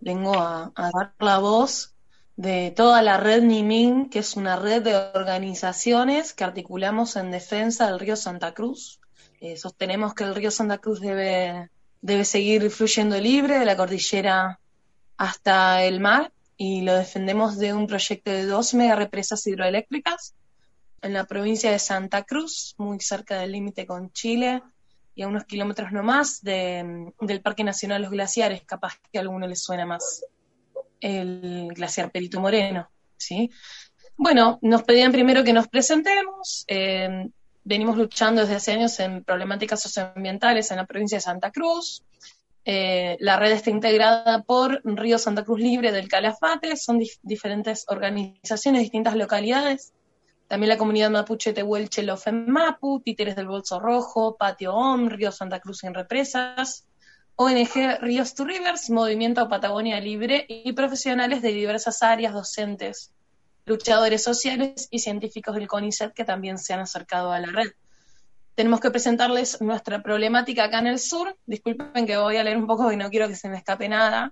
vengo a dar la voz de toda la red NIMIN, que es una red de organizaciones que articulamos en defensa del río Santa Cruz. Sostenemos que el río Santa Cruz debe seguir fluyendo libre de la cordillera hasta el mar, y lo defendemos de un proyecto de 2 megarepresas hidroeléctricas en la provincia de Santa Cruz, muy cerca del límite con Chile, y a unos kilómetros nomás del Parque Nacional Los Glaciares. Capaz que a alguno les suena más el glaciar Perito Moreno, ¿sí? Bueno, nos pedían primero que nos presentemos. Venimos luchando desde hace años en problemáticas socioambientales en la provincia de Santa Cruz. La red está integrada por Río Santa Cruz Libre del Calafate, son diferentes organizaciones, distintas localidades. También la comunidad mapuche Tehuelche Lofemapu, Títeres del Bolso Rojo, Patio OM, Río Santa Cruz sin represas, ONG Ríos to Rivers, Movimiento Patagonia Libre y profesionales de diversas áreas, docentes, luchadores sociales y científicos del CONICET que también se han acercado a la red. Tenemos que presentarles nuestra problemática acá en el sur. Disculpen que voy a leer un poco y no quiero que se me escape nada.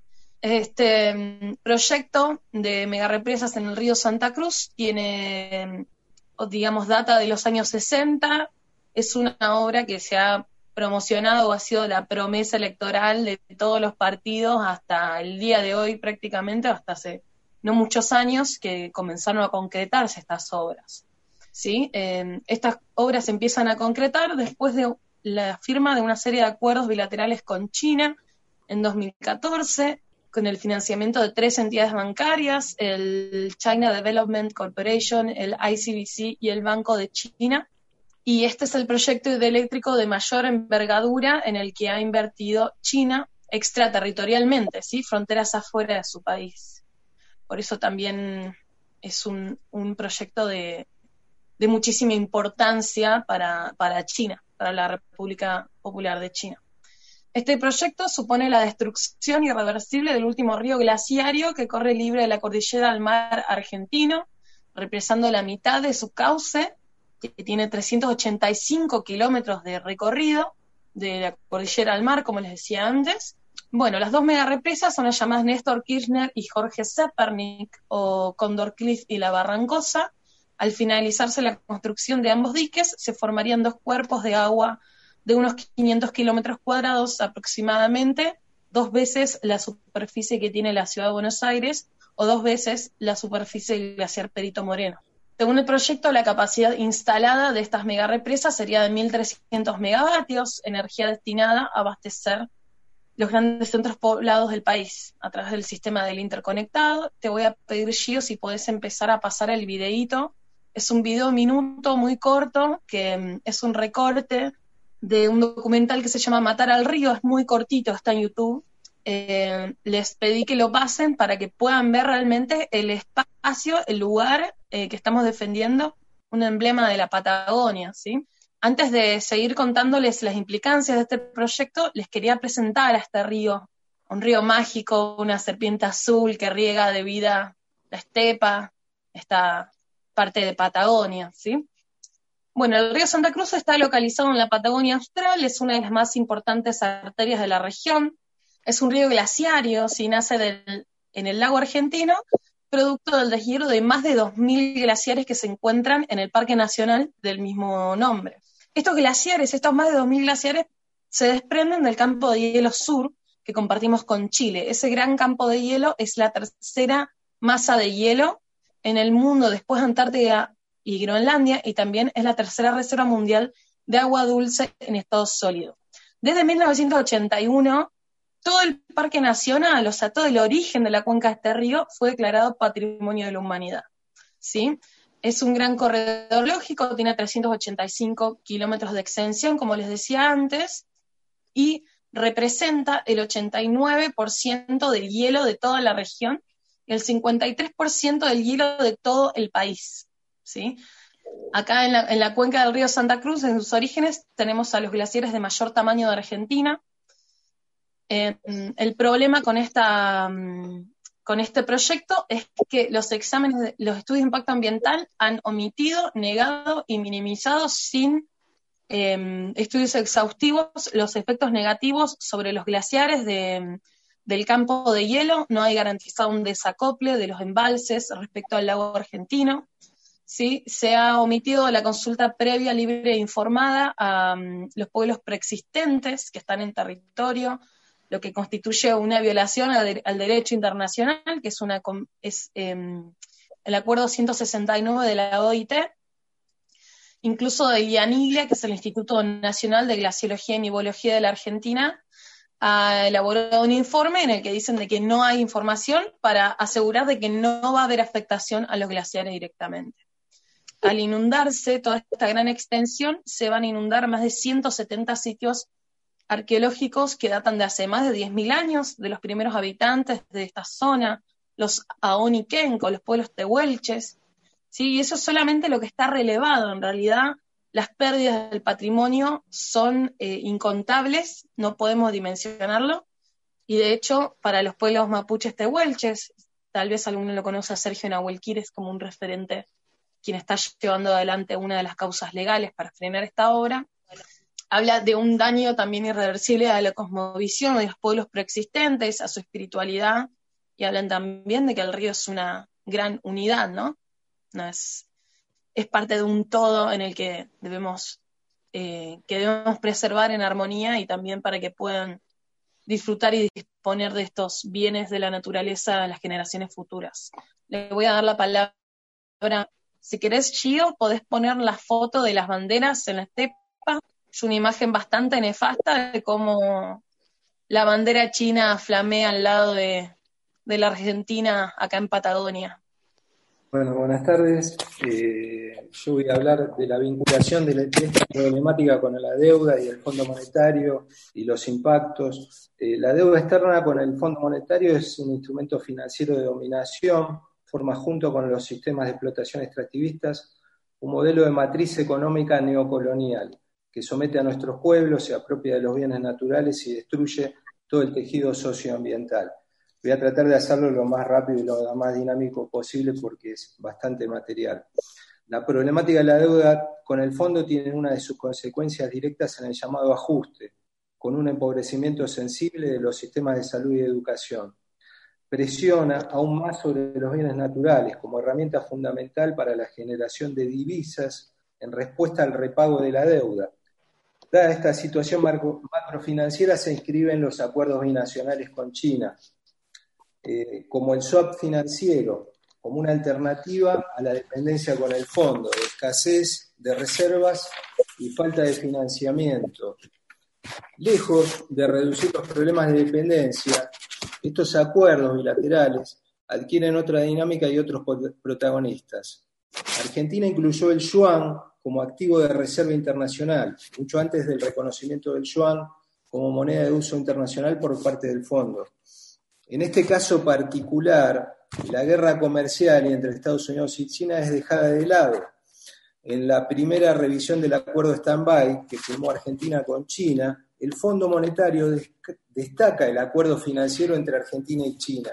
Este proyecto de megarepresas en el río Santa Cruz tiene, digamos, data de los años 60. Es una obra que se ha promocionado o ha sido la promesa electoral de todos los partidos hasta el día de hoy prácticamente, hasta hace no muchos años que comenzaron a concretarse estas obras, ¿sí? Estas obras empiezan a concretar después de la firma de una serie de acuerdos bilaterales con China en 2014, con el financiamiento de 3 entidades bancarias, el China Development Corporation, el ICBC y el Banco de China. Y este es el proyecto hidroeléctrico de mayor envergadura en el que ha invertido China extraterritorialmente, ¿sí? Fronteras afuera de su país. Por eso también es un proyecto de muchísima importancia para China, para la República Popular de China. Este proyecto supone la destrucción irreversible del último río glaciario que corre libre de la cordillera al mar argentino, represando la mitad de su cauce, que tiene 385 kilómetros de recorrido de la cordillera al mar, como les decía antes. Bueno, las 2 megarepresas son las llamadas Néstor Kirchner y Jorge Zepernik, o Condor Cliff y La Barrancosa. Al finalizarse la construcción de ambos diques, se formarían 2 cuerpos de agua de unos 500 kilómetros cuadrados aproximadamente, 2 veces la superficie que tiene la ciudad de Buenos Aires, o 2 veces la superficie del glaciar Perito Moreno. Según el proyecto, la capacidad instalada de estas megarepresas sería de 1.300 megavatios, energía destinada a abastecer los grandes centros poblados del país a través del sistema del interconectado. Te voy a pedir, Gio, si podés empezar a pasar el videíto. Es un video minuto muy corto, que es un recorte de un documental que se llama Matar al Río, es muy cortito, está en YouTube. Les pedí que lo pasen para que puedan ver realmente el espacio, el lugar que estamos defendiendo, un emblema de la Patagonia, ¿sí? Antes de seguir contándoles las implicancias de este proyecto, les quería presentar a este río, un río mágico, una serpiente azul que riega de vida la estepa, esta parte de Patagonia, ¿sí? Bueno, el río Santa Cruz está localizado en la Patagonia Austral, es una de las más importantes arterias de la región, es un río glaciario, ¿sí? Nace en el lago argentino, producto del deshielo de más de 2.000 glaciares que se encuentran en el Parque Nacional del mismo nombre. Estos glaciares, estos más de 2.000 glaciares, se desprenden del campo de hielo sur que compartimos con Chile. Ese gran campo de hielo es la tercera masa de hielo en el mundo después de Antártida y Groenlandia, y también es la tercera reserva mundial de agua dulce en estado sólido. Desde 1981, todo el Parque Nacional, o sea, todo el origen de la cuenca de este río, fue declarado Patrimonio de la Humanidad, ¿sí? Es un gran corredor lógico, tiene 385 kilómetros de extensión, como les decía antes, y representa el 89% del hielo de toda la región y el 53% del hielo de todo el país, ¿sí? Acá en la cuenca del río Santa Cruz, en sus orígenes, tenemos a los glaciares de mayor tamaño de Argentina. El problema con este proyecto es que los exámenes, los estudios de impacto ambiental han omitido, negado y minimizado sin estudios exhaustivos los efectos negativos sobre los glaciares de del campo de hielo, no hay garantizado un desacople de los embalses respecto al lago argentino. ¿Sí? Se ha omitido la consulta previa, libre e informada a los pueblos preexistentes que están en territorio, lo que constituye una violación al derecho internacional, que es el acuerdo 169 de la OIT, incluso de IANIGLA, que es el Instituto Nacional de Glaciología y Nivología de la Argentina, ha elaborado un informe en el que dicen de que no hay información para asegurar de que no va a haber afectación a los glaciares directamente. Al inundarse toda esta gran extensión, se van a inundar más de 170 sitios arqueológicos que datan de hace más de 10.000 años, de los primeros habitantes de esta zona, los Aoniquenco, los pueblos tehuelches, ¿sí? Y eso es solamente lo que está relevado. En realidad, las pérdidas del patrimonio son incontables, no podemos dimensionarlo, y de hecho, para los pueblos mapuches tehuelches, tal vez alguno lo conoce a Sergio Nahuel Quires como un referente, quien está llevando adelante una de las causas legales para frenar esta obra, habla de un daño también irreversible a la cosmovisión de los pueblos preexistentes, a su espiritualidad, y hablan también de que el río es una gran unidad, ¿no? Es parte de un todo en el que debemos preservar en armonía, y también para que puedan disfrutar y disponer de estos bienes de la naturaleza a las generaciones futuras. Le voy a dar la palabra. Si querés, Gio, podés poner la foto de las banderas en la estepa. Es una imagen bastante nefasta de cómo la bandera china flamea al lado de la Argentina acá en Patagonia. Bueno, buenas tardes. Yo voy a hablar de la vinculación de esta problemática con la deuda y el Fondo Monetario y los impactos. La deuda externa con el Fondo Monetario es un instrumento financiero de dominación, forma junto con los sistemas de explotación extractivistas un modelo de matriz económica neocolonial que somete a nuestros pueblos, se apropia de los bienes naturales y destruye todo el tejido socioambiental. Voy a tratar de hacerlo lo más rápido y lo más dinámico posible porque es bastante material. La problemática de la deuda con el fondo tiene una de sus consecuencias directas en el llamado ajuste, con un empobrecimiento sensible de los sistemas de salud y de educación. Presiona aún más sobre los bienes naturales como herramienta fundamental para la generación de divisas en respuesta al repago de la deuda. Dada esta situación macrofinanciera, se inscriben los acuerdos binacionales con China, como el swap financiero, como una alternativa a la dependencia con el fondo, de escasez de reservas y falta de financiamiento. Lejos de reducir los problemas de dependencia, estos acuerdos bilaterales adquieren otra dinámica y otros protagonistas. Argentina incluyó el yuan como activo de reserva internacional, mucho antes del reconocimiento del yuan como moneda de uso internacional por parte del fondo. En este caso particular, la guerra comercial entre Estados Unidos y China es dejada de lado. En la primera revisión del acuerdo stand-by que firmó Argentina con China, el Fondo Monetario destaca el acuerdo financiero entre Argentina y China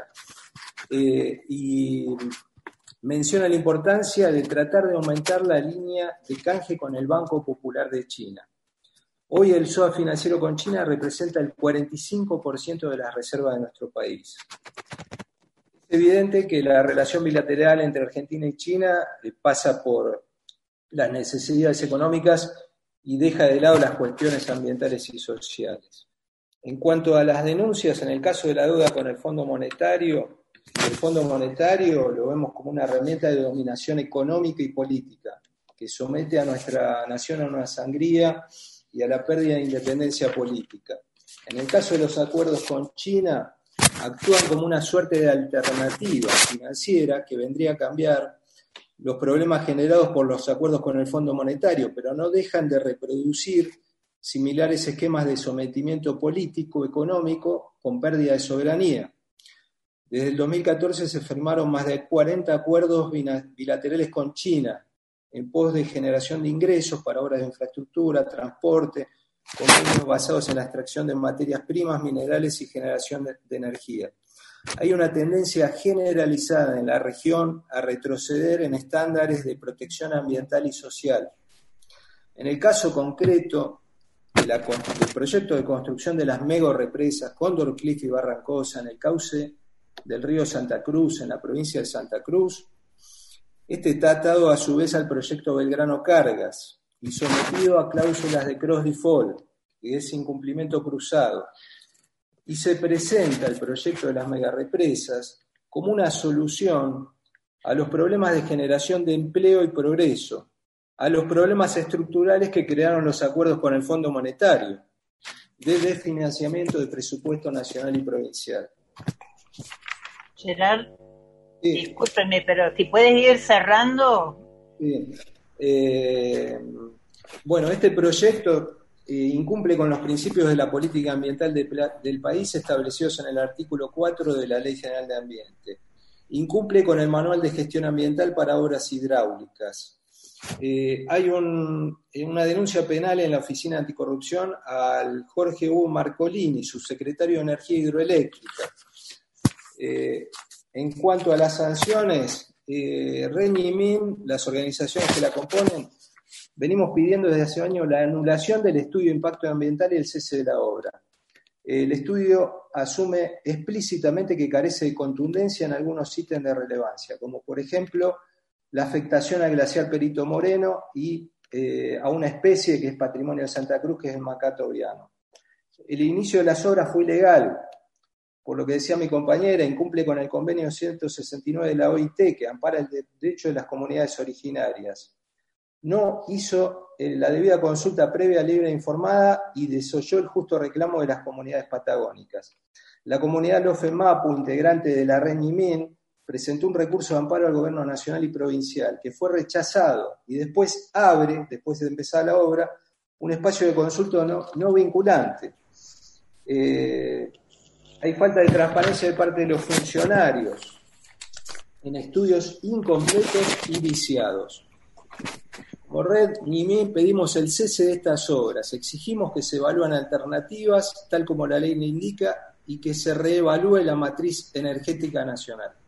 y menciona la importancia de tratar de aumentar la línea de canje con el Banco Popular de China. Hoy el swap financiero con China representa el 45% de las reservas de nuestro país. Es evidente que la relación bilateral entre Argentina y China pasa por las necesidades económicas y deja de lado las cuestiones ambientales y sociales. En cuanto a las denuncias, en el caso de la deuda con el Fondo Monetario lo vemos como una herramienta de dominación económica y política que somete a nuestra nación a una sangría y a la pérdida de independencia política. En el caso de los acuerdos con China, actúan como una suerte de alternativa financiera que vendría a cambiar los problemas generados por los acuerdos con el Fondo Monetario, pero no dejan de reproducir similares esquemas de sometimiento político, económico, con pérdida de soberanía. Desde el 2014 se firmaron más de 40 acuerdos bilaterales con China, en pos de generación de ingresos para obras de infraestructura, transporte, convenios basados en la extracción de materias primas, minerales y generación de energía. Hay una tendencia generalizada en la región a retroceder en estándares de protección ambiental y social. En el caso concreto del proyecto de construcción de las megarepresas Cóndor Cliff y Barrancosa en el cauce del río Santa Cruz, en la provincia de Santa Cruz. Este está atado a su vez al proyecto Belgrano Cargas y sometido a cláusulas de cross default, que es incumplimiento cruzado. Y se presenta el proyecto de las megarepresas como una solución a los problemas de generación de empleo y progreso, a los problemas estructurales que crearon los acuerdos con el Fondo Monetario, de desfinanciamiento de presupuesto nacional y provincial. Gerard, sí. Discúlpeme, pero si puedes ir cerrando. Sí. Bueno, este proyecto incumple con los principios de la política ambiental del país establecidos en el artículo 4 de la Ley General de Ambiente. Incumple con el Manual de Gestión Ambiental para Obras Hidráulicas. Hay una denuncia penal en la Oficina Anticorrupción al Jorge Hugo Marcolini, subsecretario de Energía Hidroeléctrica. En cuanto a las sanciones, REN y MIN, las organizaciones que la componen, venimos pidiendo desde hace años la anulación del estudio de impacto ambiental y el cese de la obra. El estudio asume explícitamente que carece de contundencia en algunos ítems de relevancia, como por ejemplo la afectación al glaciar Perito Moreno y a una especie que es patrimonio de Santa Cruz, que es el macato viano. El inicio de las obras fue ilegal, por lo que decía mi compañera, incumple con el convenio 169 de la OIT, que ampara el derecho de las comunidades originarias. No hizo la debida consulta previa, libre e informada y desoyó el justo reclamo de las comunidades patagónicas. La comunidad Lofe Mapu, integrante de la REN y MIN, presentó un recurso de amparo al gobierno nacional y provincial, que fue rechazado, y después abre, después de empezar la obra, un espacio de consulta no vinculante. Hay falta de transparencia de parte de los funcionarios en estudios incompletos y viciados. Como Red NIMI pedimos el cese de estas obras, exigimos que se evalúen alternativas, tal como la ley le indica, y que se reevalúe la matriz energética nacional.